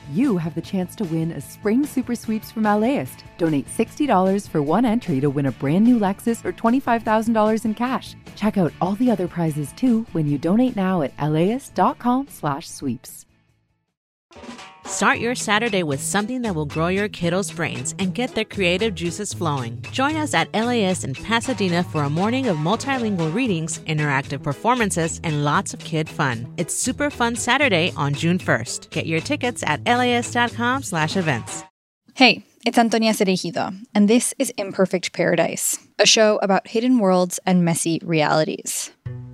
you have the chance to win a spring super sweeps from LAist. Donate $60 for one entry to win a brand new Lexus or $25,000 in cash. Check out all the other prizes too when you donate now at laist.com/sweeps. Start your Saturday with something that will grow your kiddos' brains and get their creative juices flowing. Join us at LAist in Pasadena for a morning of multilingual readings, interactive performances, and lots of kid fun. It's Super Fun Saturday on June 1st. Get your tickets at laist.com/events. Hey, it's Antonia Cereijido, and this is Imperfect Paradise, a show about hidden worlds and messy realities.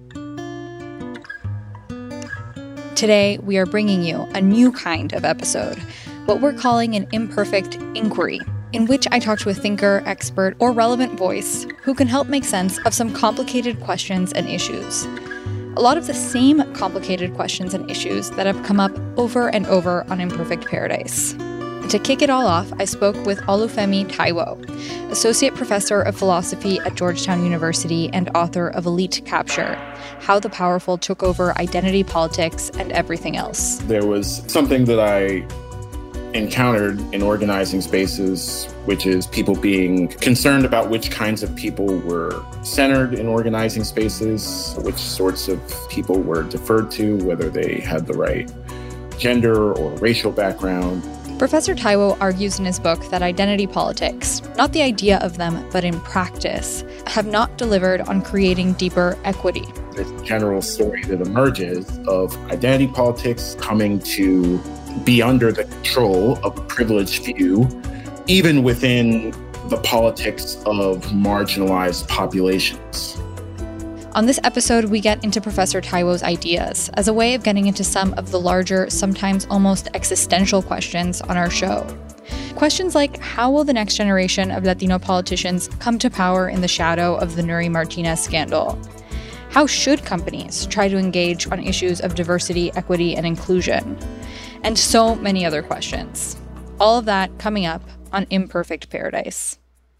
Today, we are bringing you a new kind of episode, what we're calling an imperfect inquiry, in which I talk to a thinker, expert, or relevant voice who can help make sense of some complicated questions and issues. A lot of the same complicated questions and issues that have come up over and over on Imperfect Paradise. And to kick it all off, I spoke with Olufemi Taiwo, Associate Professor of Philosophy at Georgetown University and author of Elite Capture: How the Powerful Took Over Identity Politics and Everything Else. There was something that I encountered in organizing spaces, which is people being concerned about which kinds of people were centered in organizing spaces, which sorts of people were deferred to, whether they had the right gender or racial background. Professor Taiwo argues in his book that identity politics, not the idea of them, but in practice, have not delivered on creating deeper equity. There's a general story that emerges of identity politics coming to be under the control of a privileged few, even within the politics of marginalized populations. On this episode, we get into Professor Taiwo's ideas as a way of getting into some of the larger, sometimes almost existential questions on our show. Questions like, how will the next generation of Latino politicians come to power in the shadow of the Nury Martinez scandal? How should companies try to engage on issues of diversity, equity, and inclusion? And so many other questions. All of that coming up on Imperfect Paradise.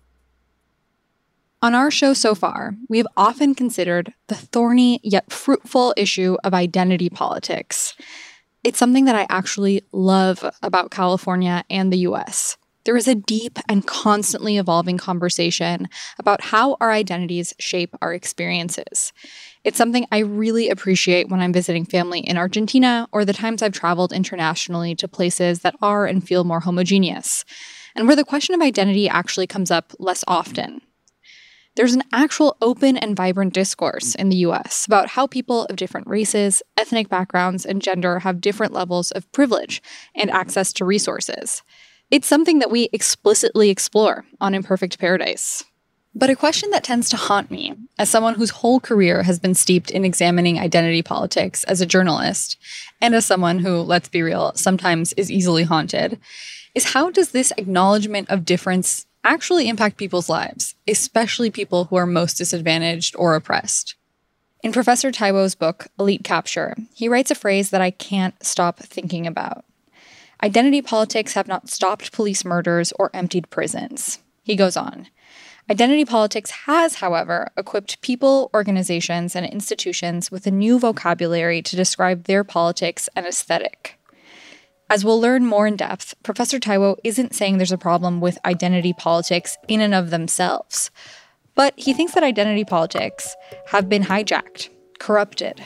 On our show so far, we have often considered the thorny yet fruitful issue of identity politics. It's something that I actually love about California and the US. There is a deep and constantly evolving conversation about how our identities shape our experiences. It's something I really appreciate when I'm visiting family in Argentina or the times I've traveled internationally to places that are and feel more homogeneous, and where the question of identity actually comes up less often. There's an actual open and vibrant discourse in the US about how people of different races, ethnic backgrounds, and gender have different levels of privilege and access to resources. It's something that we explicitly explore on Imperfect Paradise. But a question that tends to haunt me, as someone whose whole career has been steeped in examining identity politics as a journalist, and as someone who, let's be real, sometimes is easily haunted, is how does this acknowledgement of difference actually impact people's lives, especially people who are most disadvantaged or oppressed? In Professor Taiwo's book, Elite Capture, he writes a phrase that I can't stop thinking about. Identity politics have not stopped police murders or emptied prisons. He goes on. Identity politics has, however, equipped people, organizations, and institutions with a new vocabulary to describe their politics and aesthetic. As we'll learn more in depth, Professor Taiwo isn't saying there's a problem with identity politics in and of themselves, but he thinks that identity politics have been hijacked, corrupted.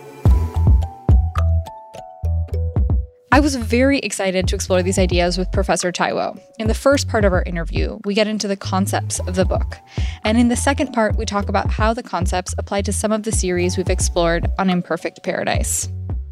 I was very excited to explore these ideas with Professor Taiwo. In the first part of our interview, we get into the concepts of the book, and in the second part, we talk about how the concepts apply to some of the series we've explored on Imperfect Paradise.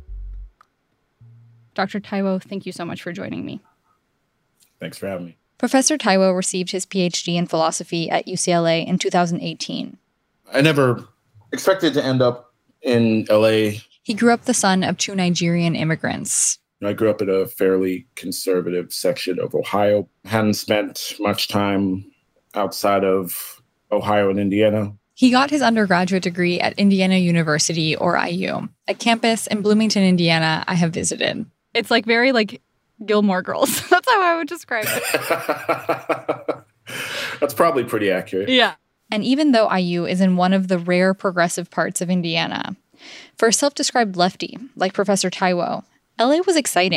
Dr. Taiwo, thank you so much for joining me. Thanks for having me. Professor Taiwo received his PhD in philosophy at UCLA in 2018. I never expected to end up in LA. He grew up the son of two Nigerian immigrants. I grew up in a fairly conservative section of Ohio. Hadn't spent much time outside of Ohio and Indiana. He got his undergraduate degree at Indiana University, or IU, a campus in Bloomington, Indiana I have visited. It's like very like Gilmore Girls. That's how I would describe it. That's probably pretty accurate. Yeah. And even though IU is in one of the rare progressive parts of Indiana, for a self-described lefty like Professor Taiwo, LA was exciting.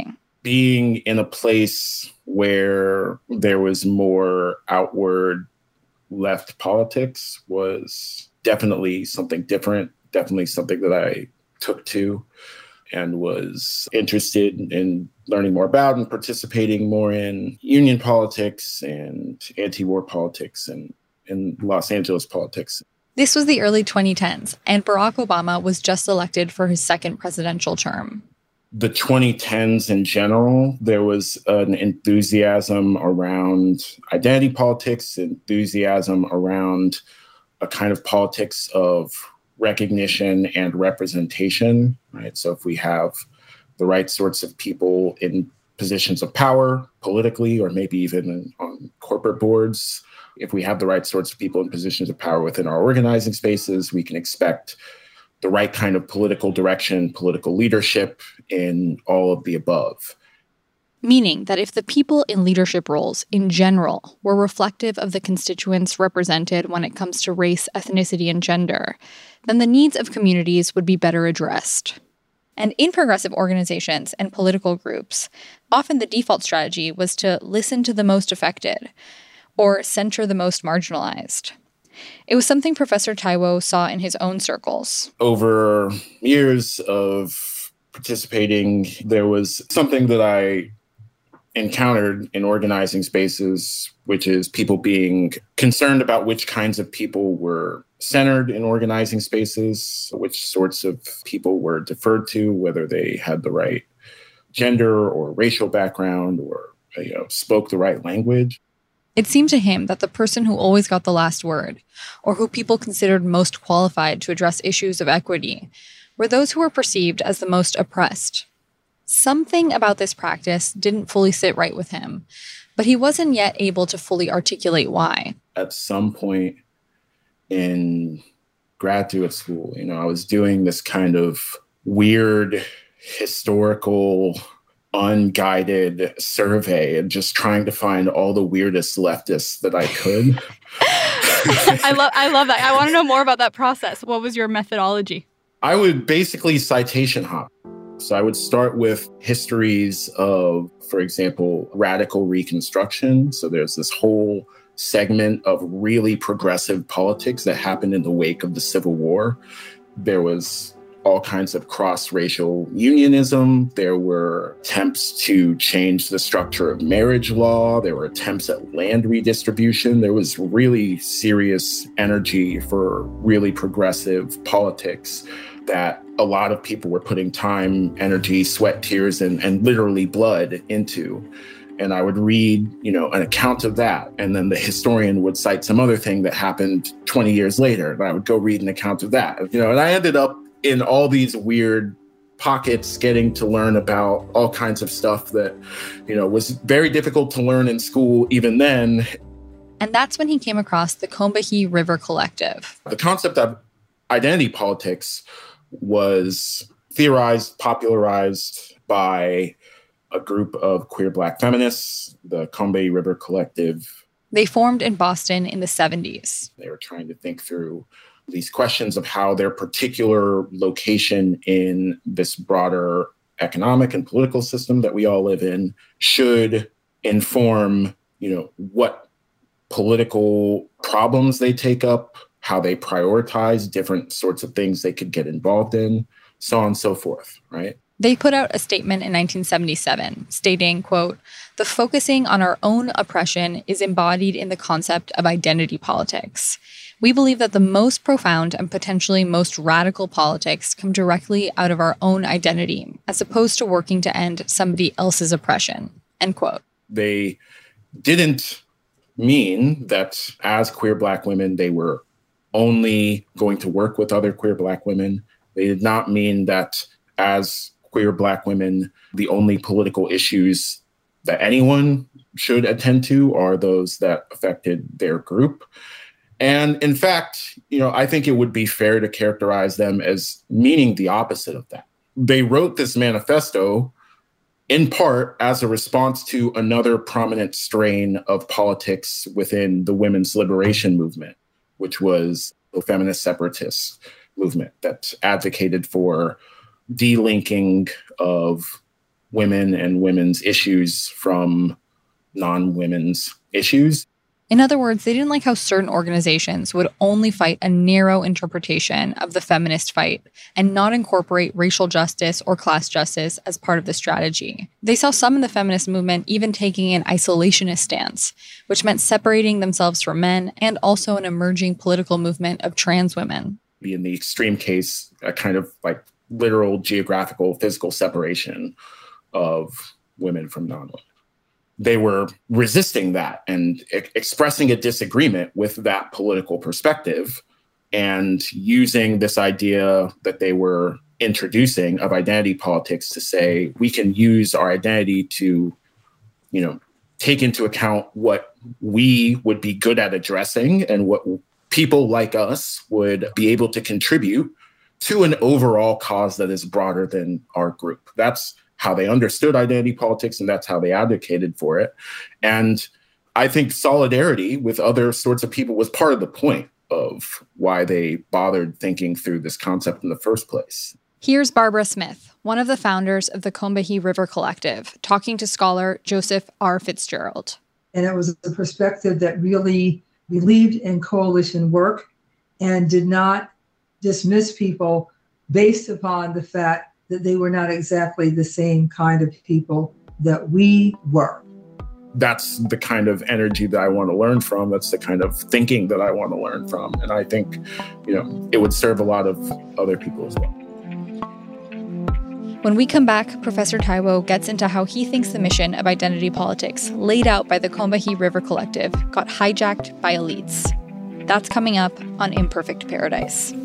being in a place where there was more outward left politics was definitely something different, definitely something that I took to and was interested in learning more about and participating more in union politics and anti-war politics and in Los Angeles politics. This was the early 2010s, and Barack Obama was just elected for his second presidential term. The 2010s in general, there was an enthusiasm around identity politics, enthusiasm around a kind of politics of recognition and representation, right? So if we have the right sorts of people in positions of power politically, or maybe even on corporate boards, if we have the right sorts of people in positions of power within our organizing spaces, we can expect the right kind of political direction, political leadership in all of the above. Meaning that if the people in leadership roles in general were reflective of the constituents represented when it comes to race, ethnicity, and gender, then the needs of communities would be better addressed. And in progressive organizations and political groups, often the default strategy was to listen to the most affected or center the most marginalized. It was something Professor Taiwo saw in his own circles. Over years of participating, there was something that I encountered in organizing spaces, which is people being concerned about which kinds of people were centered in organizing spaces, which sorts of people were deferred to, whether they had the right gender or racial background or spoke the right language. It seemed to him that the person who always got the last word, or who people considered most qualified to address issues of equity, were those who were perceived as the most oppressed. Something about this practice didn't fully sit right with him, but he wasn't yet able to fully articulate why. At some point in graduate school, I was doing this kind of weird historical unguided survey and just trying to find all the weirdest leftists that I could. I love that. I want to know more about that process. What was your methodology? I would basically citation hop. So I would start with histories of, for example, radical Reconstruction. So there's this whole segment of really progressive politics that happened in the wake of the Civil War. There was all kinds of cross-racial unionism. There were attempts to change the structure of marriage law. There were attempts at land redistribution. There was really serious energy for really progressive politics that a lot of people were putting time, energy, sweat, tears, and literally blood into. And I would read, an account of that. And then the historian would cite some other thing that happened 20 years later. And I would go read an account of that. And I ended up in all these weird pockets, getting to learn about all kinds of stuff that, was very difficult to learn in school even then. And that's when he came across the Combahee River Collective. The concept of identity politics was theorized, popularized by a group of queer Black feminists, the Combahee River Collective. They formed in Boston in the 70s. They were trying to think through these questions of how their particular location in this broader economic and political system that we all live in should inform, what political problems they take up, how they prioritize different sorts of things they could get involved in, so on and so forth, right? They put out a statement in 1977 stating, quote, "The focusing on our own oppression is embodied in the concept of identity politics. We believe that the most profound and potentially most radical politics come directly out of our own identity, as opposed to working to end somebody else's oppression," end quote. They didn't mean that as queer Black women, they were only going to work with other queer Black women. They did not mean that as queer Black women, the only political issues that anyone should attend to are those that affected their group. And in fact, I think it would be fair to characterize them as meaning the opposite of that. They wrote this manifesto in part as a response to another prominent strain of politics within the women's liberation movement, which was the feminist separatist movement that advocated for delinking of women and women's issues from non-women's issues. In other words, they didn't like how certain organizations would only fight a narrow interpretation of the feminist fight and not incorporate racial justice or class justice as part of the strategy. They saw some in the feminist movement even taking an isolationist stance, which meant separating themselves from men, and also an emerging political movement of trans women. In the extreme case, a kind of like literal geographical, physical separation of women from non-women. They were resisting that and expressing a disagreement with that political perspective and using this idea that they were introducing of identity politics to say, we can use our identity to, take into account what we would be good at addressing and what people like us would be able to contribute to an overall cause that is broader than our group. That's how they understood identity politics, and that's how they advocated for it. And I think solidarity with other sorts of people was part of the point of why they bothered thinking through this concept in the first place. Here's Barbara Smith, one of the founders of the Combahee River Collective, talking to scholar Joseph R. Fitzgerald. And it was a perspective that really believed in coalition work and did not dismiss people based upon the fact that they were not exactly the same kind of people that we were. That's the kind of energy that I want to learn from. That's the kind of thinking that I want to learn from. And I think, it would serve a lot of other people as well. When we come back, Professor Taiwo gets into how he thinks the mission of identity politics laid out by the Combahee River Collective got hijacked by elites. That's coming up on Imperfect Paradise.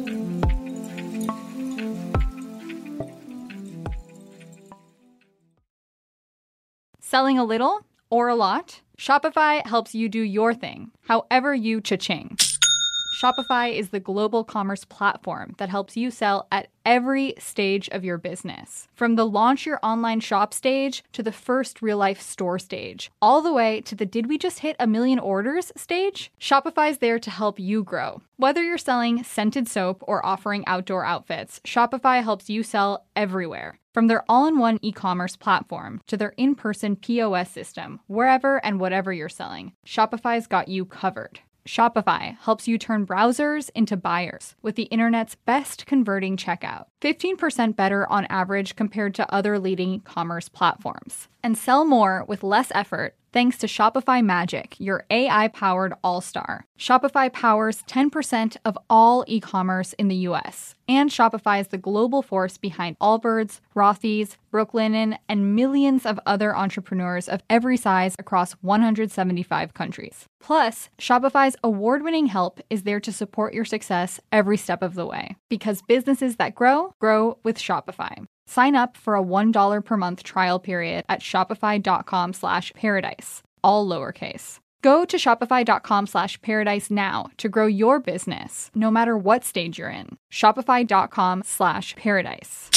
Selling a little or a lot? Shopify helps you do your thing, however you cha-ching. Shopify is the global commerce platform that helps you sell at every stage of your business. From the launch your online shop stage to the first real-life store stage, all the way to the did we just hit 1 million orders stage? Shopify's there to help you grow. Whether you're selling scented soap or offering outdoor outfits, Shopify helps you sell everywhere. From their all-in-one e-commerce platform to their in-person POS system, wherever and whatever you're selling, Shopify's got you covered. Shopify helps you turn browsers into buyers with the internet's best converting checkout. 15% better on average compared to other leading commerce platforms. And sell more with less effort thanks to Shopify Magic, your AI-powered all-star. Shopify powers 10% of all e-commerce in the US. And Shopify is the global force behind Allbirds, Rothy's, Brooklinen, and millions of other entrepreneurs of every size across 175 countries. Plus, Shopify's award-winning help is there to support your success every step of the way. Because businesses that grow, grow with Shopify. Sign up for a $1 per month trial period at shopify.com/paradise, all lowercase. Go to shopify.com/paradise now to grow your business, no matter what stage you're in. Shopify.com/paradise.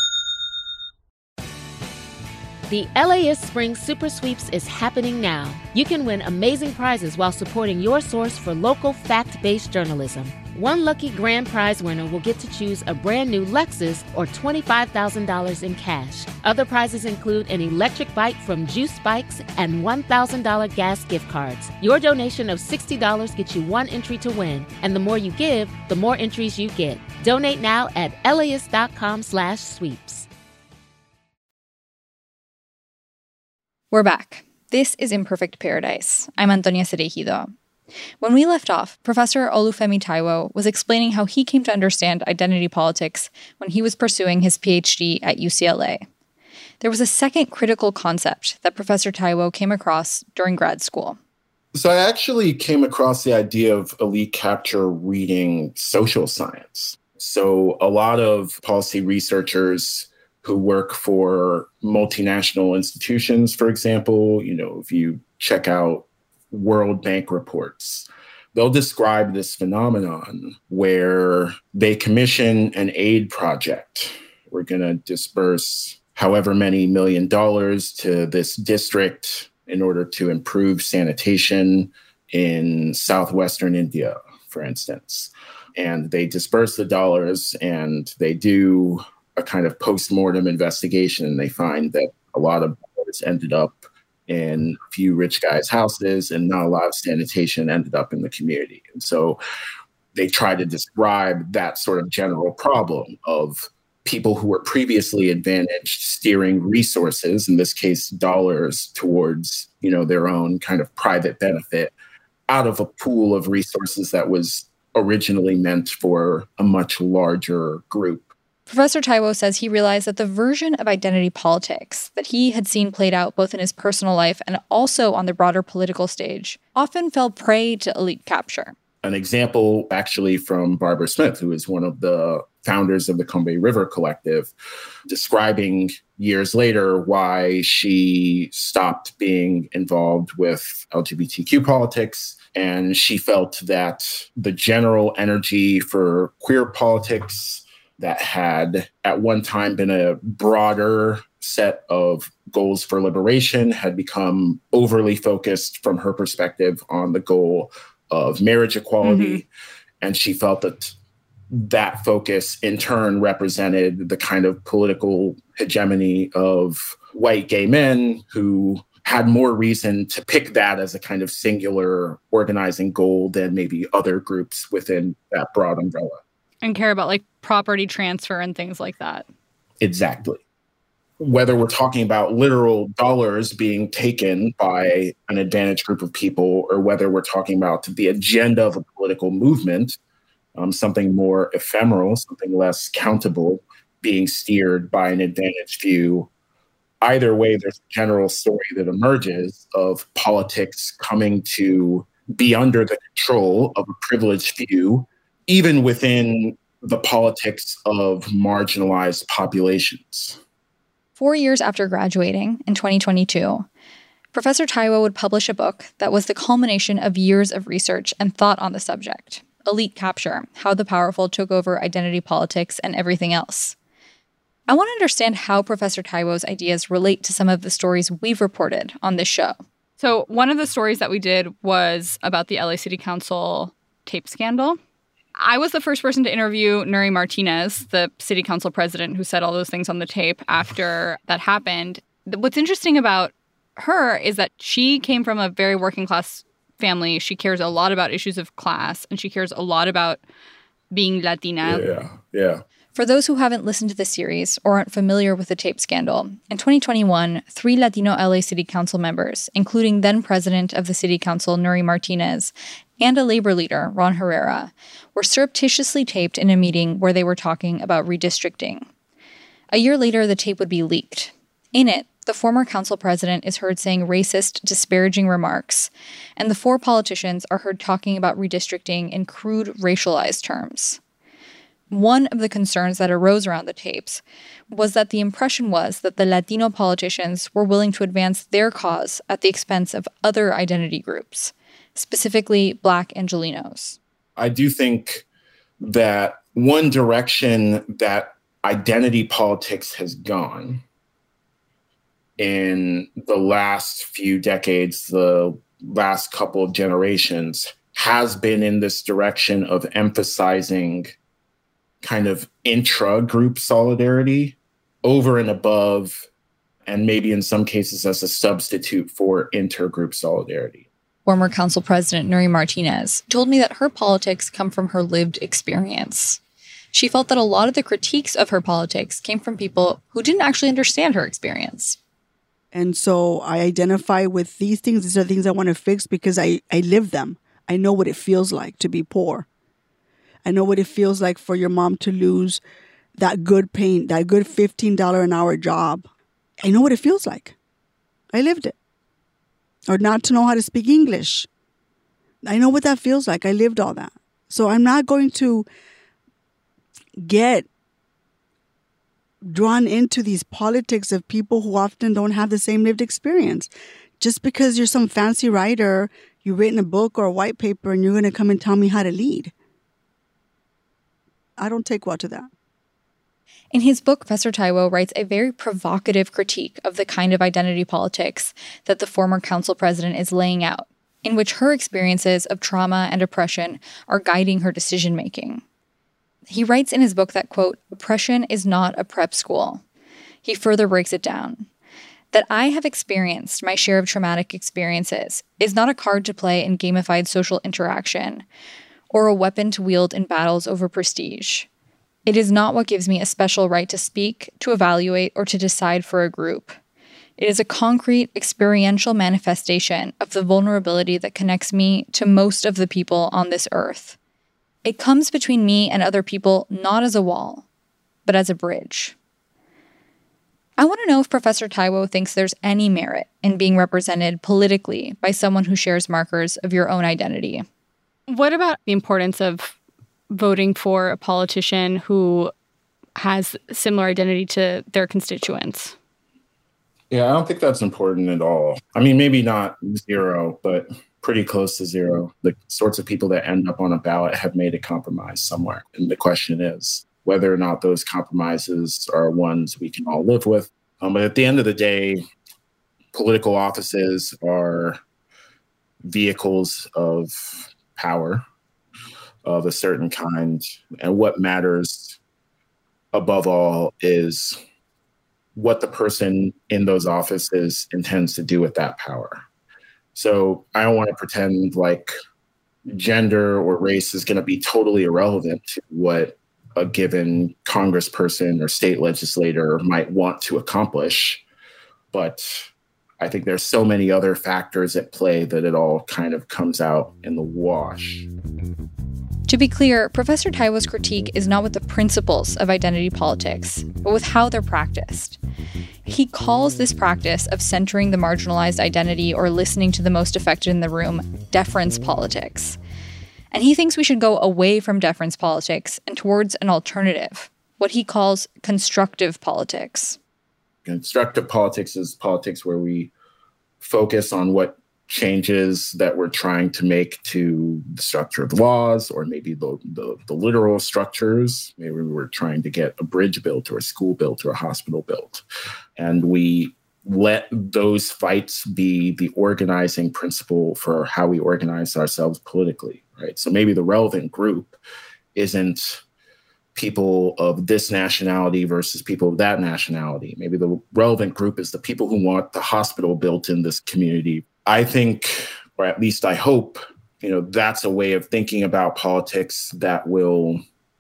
The LAist Spring Super Sweeps is happening now. You can win amazing prizes while supporting your source for local fact-based journalism. One lucky grand prize winner will get to choose a brand new Lexus or $25,000 in cash. Other prizes include an electric bike from Juice Bikes and $1,000 gas gift cards. Your donation of $60 gets you one entry to win, and the more you give, the more entries you get. Donate now at LAist.com/sweeps. We're back. This is Imperfect Paradise. I'm Antonia Cereijido. When we left off, Professor Olufemi Taiwo was explaining how he came to understand identity politics when he was pursuing his PhD at UCLA. There was a second critical concept that Professor Taiwo came across during grad school. So I actually came across the idea of elite capture reading social science. So a lot of policy researchers who work for multinational institutions, for example, if you check out World Bank reports, they'll describe this phenomenon where they commission an aid project. We're going to disperse however many $1 million to this district in order to improve sanitation in southwestern India, for instance. And they disperse the dollars and they do a kind of post-mortem investigation, and they find that A lot of dollars ended up in a few rich guys' houses, and not a lot of sanitation ended up in the community. And so they try to describe that sort of general problem of people who were previously advantaged steering resources, in this case, dollars, towards, their own kind of private benefit out of a pool of resources that was originally meant for a much larger group. Professor Taiwo says he realized that the version of identity politics that he had seen played out both in his personal life and also on the broader political stage often fell prey to elite capture. An example actually from Barbara Smith, who is one of the founders of the Combahee River Collective, describing years later why she stopped being involved with LGBTQ politics. And she felt that the general energy for queer politics that had at one time been a broader set of goals for liberation had become overly focused from her perspective on the goal of marriage equality. Mm-hmm. And she felt that focus in turn represented the kind of political hegemony of white gay men who had more reason to pick that as a kind of singular organizing goal than maybe other groups within that broad umbrella. And care about property transfer and things like that. Exactly. Whether we're talking about literal dollars being taken by an advantaged group of people, or whether we're talking about the agenda of a political movement, something more ephemeral, something less countable, being steered by an advantaged few. Either way, there's a general story that emerges of politics coming to be under the control of a privileged few, even within the politics of marginalized populations. 4 years after graduating in 2022, Professor Taiwo would publish a book that was the culmination of years of research and thought on the subject, Elite Capture: How the Powerful Took Over Identity Politics and Everything Else. I want to understand how Professor Taiwo's ideas relate to some of the stories we've reported on this show. So one of the stories that we did was about the LA City Council tape scandal. I was the first person to interview Nury Martinez, the city council president who said all those things on the tape after that happened. What's interesting about her is that she came from a very working class family. She cares a lot about issues of class, and she cares a lot about being Latina. Yeah. For those who haven't listened to the series or aren't familiar with the tape scandal, in 2021, 3 Latino LA City Council members, including then president of the City Council, Nury Martinez, and a labor leader, Ron Herrera, were surreptitiously taped in a meeting where they were talking about redistricting. A year later, the tape would be leaked. In it, the former council president is heard saying racist, disparaging remarks, and the 4 politicians are heard talking about redistricting in crude, racialized terms. One of the concerns that arose around the tapes was that the impression was that the Latino politicians were willing to advance their cause at the expense of other identity groups, specifically Black Angelenos. I do think that one direction that identity politics has gone in the last few decades, the last couple of generations, has been in this direction of emphasizing kind of intra-group solidarity over and above, and maybe in some cases as a substitute for intergroup solidarity. Former council president Nury Martinez told me that her politics come from her lived experience. She felt that a lot of the critiques of her politics came from people who didn't actually understand her experience. And so I identify with these things. These are things I want to fix because I live them. I know what it feels like to be poor. I know what it feels like for your mom to lose that good paying, that good $15 an hour job. I know what it feels like. I lived it. Or not to know how to speak English. I know what that feels like. I lived all that. So I'm not going to get drawn into these politics of people who often don't have the same lived experience. Just because you're some fancy writer, you've written a book or a white paper, and you're going to come and tell me how to lead. I don't take well to that. In his book, Professor Taiwo writes a very provocative critique of the kind of identity politics that the former council president is laying out, in which her experiences of trauma and oppression are guiding her decision-making. He writes in his book that, quote, oppression is not a prep school. He further breaks it down. That I have experienced my share of traumatic experiences is not a card to play in gamified social interaction or a weapon to wield in battles over prestige. It is not what gives me a special right to speak, to evaluate, or to decide for a group. It is a concrete, experiential manifestation of the vulnerability that connects me to most of the people on this earth. It comes between me and other people not as a wall, but as a bridge. I want to know if Professor Taiwo thinks there's any merit in being represented politically by someone who shares markers of your own identity. What about the importance of voting for a politician who has similar identity to their constituents? Yeah, I don't think that's important at all. I mean, maybe not zero, but pretty close to zero. The sorts of people that end up on a ballot have made a compromise somewhere. And the question is whether or not those compromises are ones we can all live with. But at the end of the day, political offices are vehicles of power of a certain kind. And what matters above all is what the person in those offices intends to do with that power. So I don't want to pretend like gender or race is going to be totally irrelevant to what a given congressperson or state legislator might want to accomplish. But I think there's so many other factors at play that it all kind of comes out in the wash. To be clear, Professor Taiwo's critique is not with the principles of identity politics, but with how they're practiced. He calls this practice of centering the marginalized identity or listening to the most affected in the room deference politics. And he thinks we should go away from deference politics and towards an alternative, what he calls constructive politics. Constructive politics is politics where we focus on what changes that we're trying to make to the structure of the laws, or maybe the literal structures. Maybe we're trying to get a bridge built or a school built or a hospital built. And we let those fights be the organizing principle for how we organize ourselves politically, right? So maybe the relevant group isn't people of this nationality versus people of that nationality. Maybe the relevant group is the people who want the hospital built in this community. I think, or at least I hope, that's a way of thinking about politics that will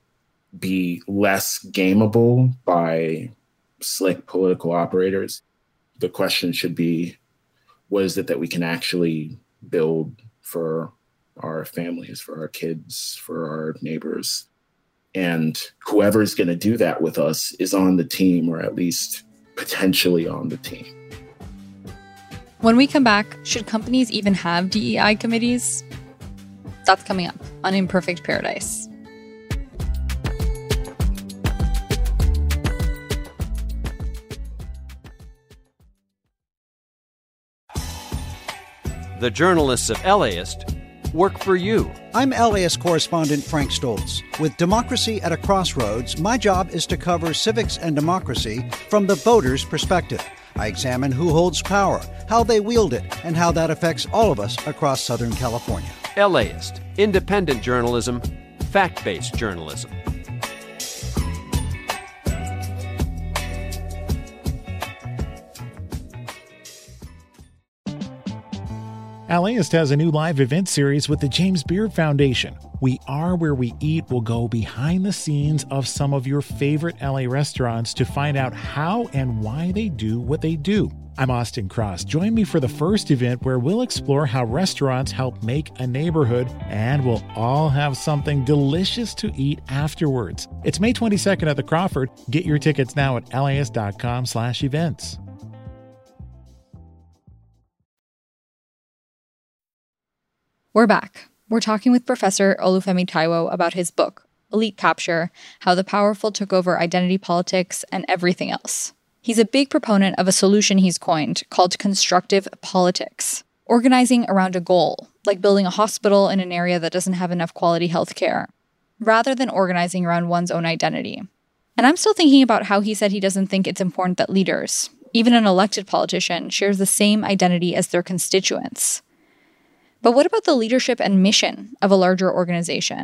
be less gameable by slick political operators. The question should be, what is it that we can actually build for our families, for our kids, for our neighbors? And whoever's going to do that with us is on the team, or at least potentially on the team. When we come back, should companies even have DEI committees? That's coming up on Imperfect Paradise. The journalists of LAist work for you. I'm LAist correspondent Frank Stoltz. With democracy at a crossroads, my job is to cover civics and democracy from the voter's perspective. I examine who holds power, how they wield it, and how that affects all of us across Southern California. LAist, independent journalism, fact-based journalism. LAist has a new live event series with the James Beard Foundation. We Are Where We Eat will go behind the scenes of some of your favorite LA restaurants to find out how and why they do what they do. I'm Austin Cross. Join me for the first event where we'll explore how restaurants help make a neighborhood, and we'll all have something delicious to eat afterwards. It's May 22nd at the Crawford. Get your tickets now at laist.com/events. We're back. We're talking with Professor Olufemi Taiwo about his book, Elite Capture: How the Powerful Took Over Identity Politics and Everything Else. He's a big proponent of a solution he's coined called constructive politics, organizing around a goal, like building a hospital in an area that doesn't have enough quality health care, rather than organizing around one's own identity. And I'm still thinking about how he said he doesn't think it's important that leaders, even an elected politician, shares the same identity as their constituents. But what about the leadership and mission of a larger organization?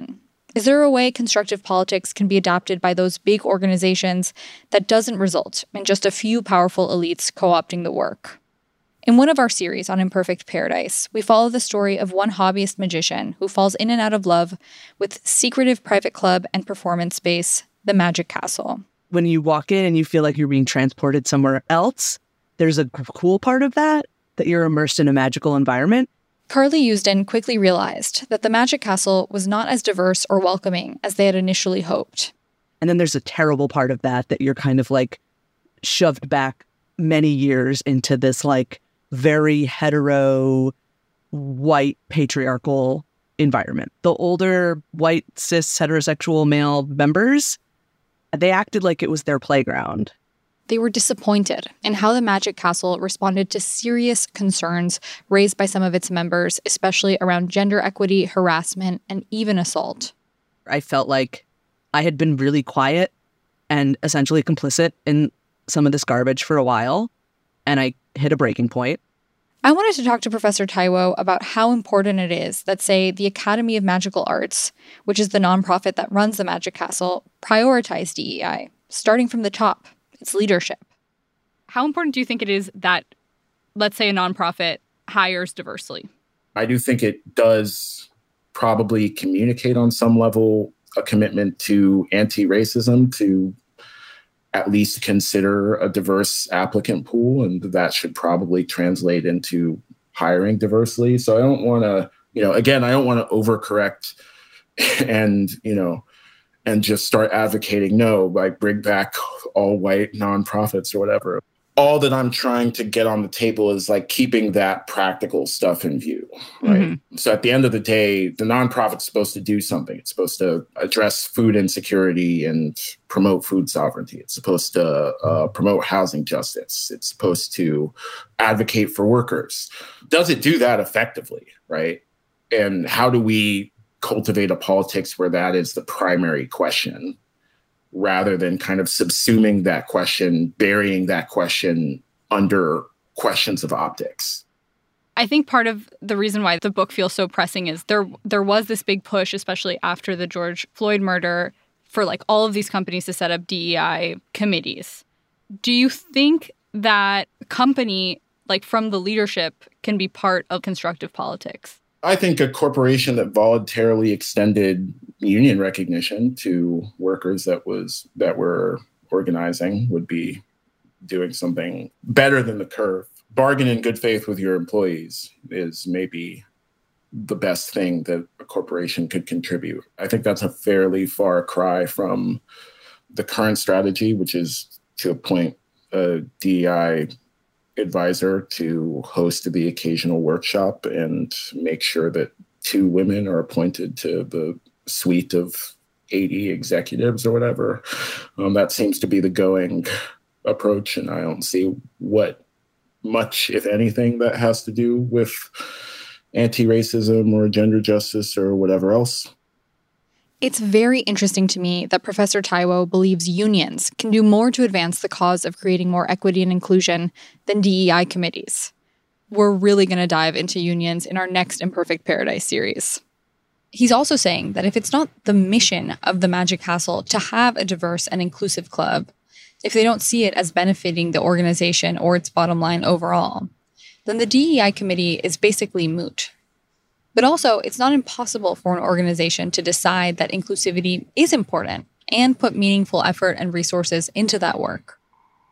Is there a way constructive politics can be adopted by those big organizations that doesn't result in just a few powerful elites co-opting the work? In one of our series on Imperfect Paradise, we follow the story of one hobbyist magician who falls in and out of love with secretive private club and performance space, the Magic Castle. When you walk in and you feel like you're being transported somewhere else, there's a cool part of that you're immersed in a magical environment. Carly Usden quickly realized that the Magic Castle was not as diverse or welcoming as they had initially hoped. And then there's a terrible part of that you're kind of like shoved back many years into this like very hetero, white, patriarchal environment. The older white, cis, heterosexual male members, they acted like it was their playground. They were disappointed in how the Magic Castle responded to serious concerns raised by some of its members, especially around gender equity, harassment, and even assault. I felt like I had been really quiet and essentially complicit in some of this garbage for a while, and I hit a breaking point. I wanted to talk to Professor Taiwo about how important it is that, say, the Academy of Magical Arts, which is the nonprofit that runs the Magic Castle, prioritize DEI, starting from the top, its leadership. How important do you think it is that, let's say, a nonprofit hires diversely? I do think it does probably communicate on some level a commitment to anti-racism, to at least consider a diverse applicant pool, and that should probably translate into hiring diversely. So I don't want to, again, I don't want to overcorrect and, and just start advocating, no, like bring back all white nonprofits or whatever. All that I'm trying to get on the table is like keeping that practical stuff in view, right? Mm-hmm. So at the end of the day, the nonprofit's supposed to do something. It's supposed to address food insecurity and promote food sovereignty. It's supposed to promote housing justice. It's supposed to advocate for workers. Does it do that effectively, right? And how do we cultivate a politics where that is the primary question, rather than kind of subsuming that question, burying that question under questions of optics? I think part of the reason why the book feels so pressing is there was this big push, especially after the George Floyd murder, for like all of these companies to set up DEI committees. Do you think that company, like from the leadership, can be part of constructive politics? I think a corporation that voluntarily extended union recognition to workers that were organizing would be doing something better than the curve. Bargain in good faith with your employees is maybe the best thing that a corporation could contribute. I think that's a fairly far cry from the current strategy, which is to appoint a DEI advisor to host the occasional workshop and make sure that 2 women are appointed to the suite of 80 executives or whatever. That seems to be the going approach, and I don't see what much, if anything, that has to do with anti-racism or gender justice or whatever else. It's very interesting to me that Professor Taiwo believes unions can do more to advance the cause of creating more equity and inclusion than DEI committees. We're really going to dive into unions in our next Imperfect Paradise series. He's also saying that if it's not the mission of the Magic Castle to have a diverse and inclusive club, if they don't see it as benefiting the organization or its bottom line overall, then the DEI committee is basically moot. But also, it's not impossible for an organization to decide that inclusivity is important and put meaningful effort and resources into that work.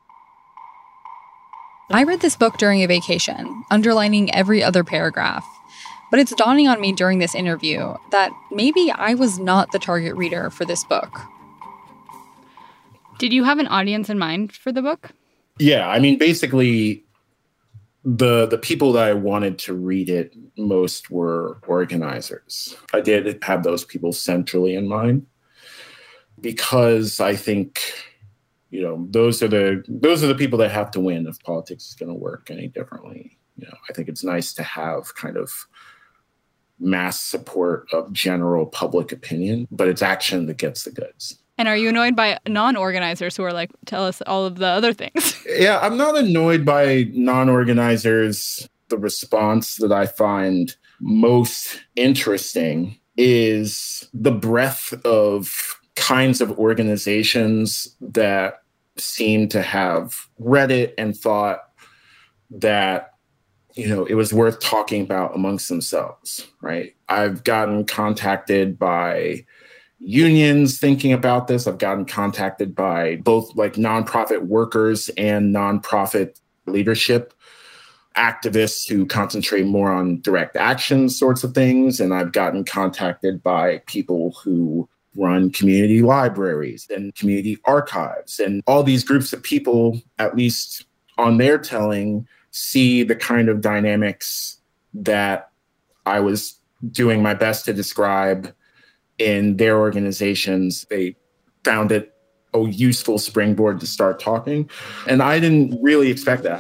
I read this book during a vacation, underlining every other paragraph. But it's dawning on me during this interview that maybe I was not the target reader for this book. Did you have an audience in mind for the book? Yeah, I mean, basically, the people that I wanted to read it most were organizers. I did have those people centrally in mind because I think, those are the people that have to win if politics is going to work any differently. I think it's nice to have kind of mass support of general public opinion, but it's action that gets the goods. And are you annoyed by non-organizers who are like, tell us all of the other things? Yeah, I'm not annoyed by non-organizers. The response that I find most interesting is the breadth of kinds of organizations that seem to have read it and thought that, it was worth talking about amongst themselves, right? I've gotten contacted by unions thinking about this. I've gotten contacted by both like nonprofit workers and nonprofit leadership activists who concentrate more on direct action sorts of things. And I've gotten contacted by people who run community libraries and community archives, and all these groups of people, at least on their telling, see the kind of dynamics that I was doing my best to describe in their organizations. They found it a useful springboard to start talking, and I didn't really expect that.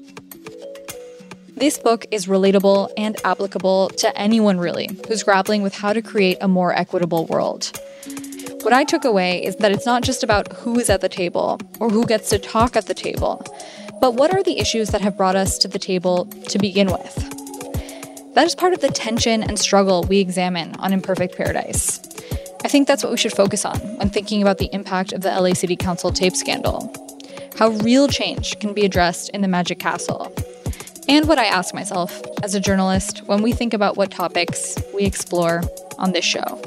This book is relatable and applicable to anyone, really, who's grappling with how to create a more equitable world. What I took away is that it's not just about who is at the table or who gets to talk at the table, but what are the issues that have brought us to the table to begin with? That is part of the tension and struggle we examine on Imperfect Paradise. I think that's what we should focus on when thinking about the impact of the LA City Council tape scandal, how real change can be addressed in the Magic Castle, and what I ask myself as a journalist when we think about what topics we explore on this show.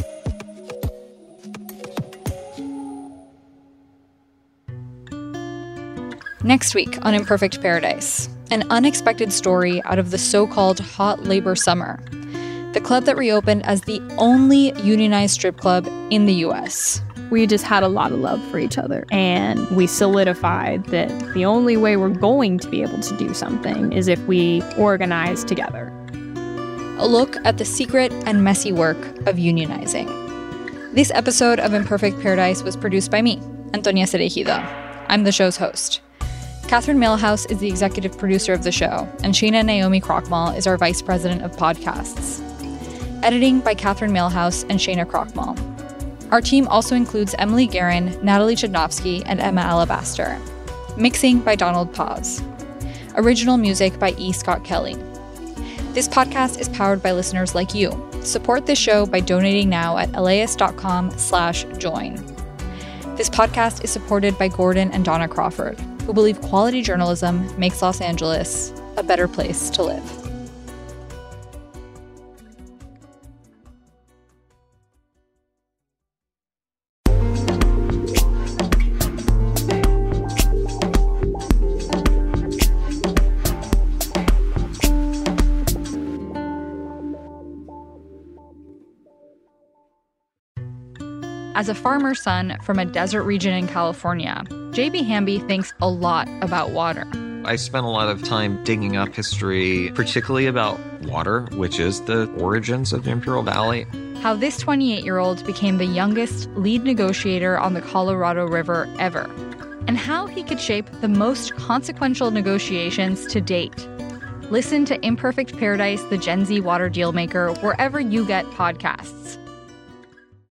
Next week on Imperfect Paradise, an unexpected story out of the so-called hot labor summer, the club that reopened as the only unionized strip club in the U.S. We just had a lot of love for each other, and we solidified that the only way we're going to be able to do something is if we organize together. A look at the secret and messy work of unionizing. This episode of Imperfect Paradise was produced by me, Antonia Cerejida. I'm the show's host. Catherine Mailhouse is the executive producer of the show, and Shayna Naomi Krochmal is our vice president of podcasts. Editing by Catherine Mailhouse and Shayna Krochmal. Our team also includes Emily Guerin, Natalie Chudnovsky, and Emma Alabaster. Mixing by Donald Paz. Original music by E. Scott Kelly. This podcast is powered by listeners like you. Support this show by donating now at laist.com/join. This podcast is supported by Gordon and Donna Crawford, who believe quality journalism makes Los Angeles a better place to live. As a farmer's son from a desert region in California, J.B. Hamby thinks a lot about water. I spent a lot of time digging up history, particularly about water, which is the origins of the Imperial Valley. How this 28-year-old became the youngest lead negotiator on the Colorado River ever. And how he could shape the most consequential negotiations to date. Listen to Imperfect Paradise, the Gen Z Water Dealmaker, wherever you get podcasts.